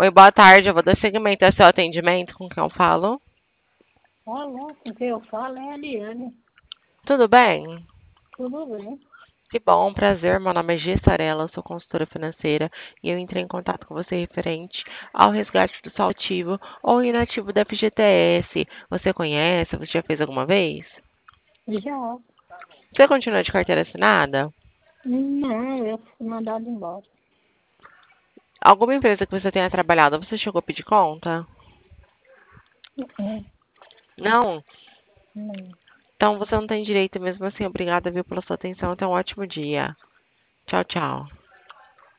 Oi, boa tarde. Eu vou dar seguimento ao seu atendimento. Com quem eu falo? Olá, com quem eu falo é a Eliane. Tudo bem? Tudo bem? Que bom, prazer. Meu nome é Gia Sarela, eu sou consultora financeira e eu entrei em contato com você referente ao resgate do saldo ativo ou inativo da FGTS. Você conhece? Você já fez alguma vez? Já. Você continua de carteira assinada? Não, eu fui mandado embora. Alguma empresa que você tenha trabalhado, você chegou a pedir conta? É, Não? não. Então você não tem direito mesmo assim. Obrigada, viu, pela sua atenção. Tenha um ótimo dia. Tchau, tchau.